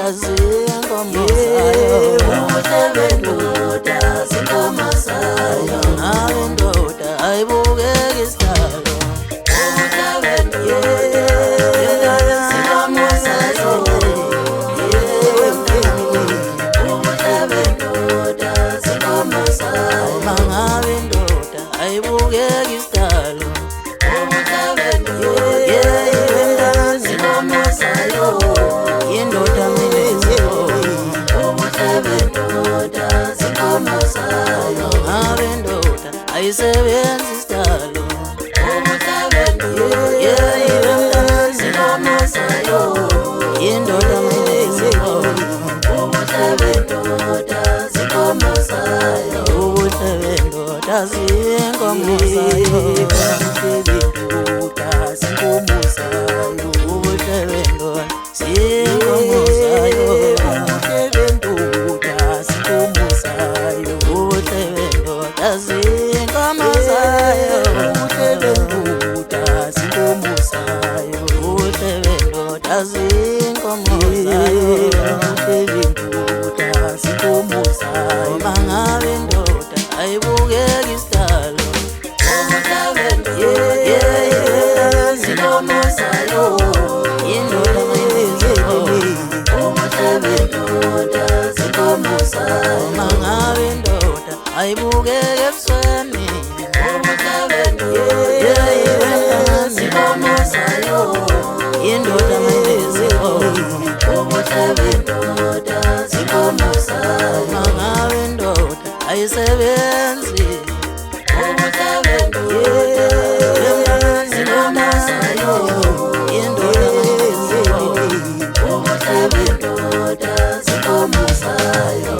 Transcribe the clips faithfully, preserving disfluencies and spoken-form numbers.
bendoda zinkomo zayo, ubuhle bendoda zinkomo zayo, abendoda ayibukeki isitalo, ubuhle bendoda zinkomo zayo, ubuhle bendoda zinkomo zayo, mangabendoda ayibukeki isitalo, ubuhle bendoda zinkomo zayo, indoda mineziyo, ubuhle bendoda zinkomo zayo, abendoda ayisebenzi isitalo, ubuhle bendoda zinkomo zayo, indoda mineziyo, ubuhle bendoda zinkomo zayo, ubuhle bendoda zinkomo zayo, bendoda zinkomo zayo, ubuhle bendoda zinkomo zayo, ubuhle bendoda zinkomo zayo, ubuhle bendoda zinkomo zayo, ubuhle bendoda zinkomo zayo, ubuhle bendoda zinkomo zayo, ubuhle bendoda zinkomo zayo, mangabendoda ayibukeki isitalo, ubuhle bendoda zinkomo zayo, indoda mineziyo, ubuhle bendoda zinkomo zayo, mangabendoda ayibukeki ebusweni, ubuhle bendoda zinkomo zayo, indoda mineziyo, ubuhle bendoda zinkomo zayo, mangabendoda ayisebenzi, ubuhle bendoda zinkomo zayo, indoda mineziyo, ubuhle bendoda zinkomo zayo.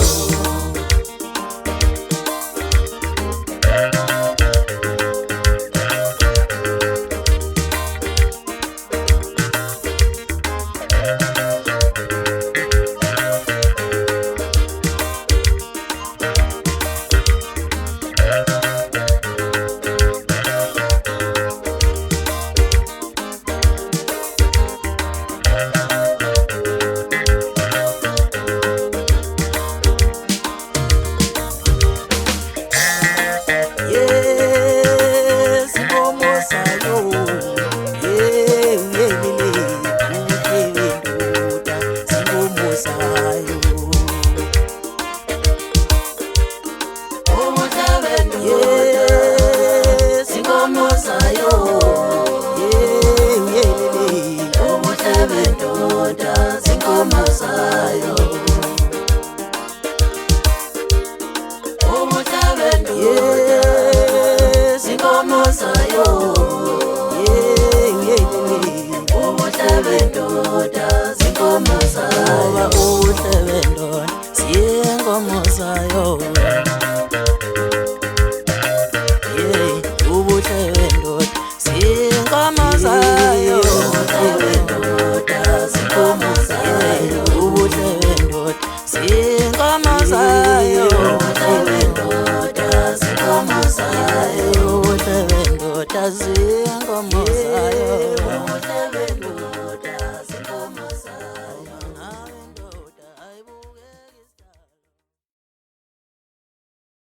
Zinkomo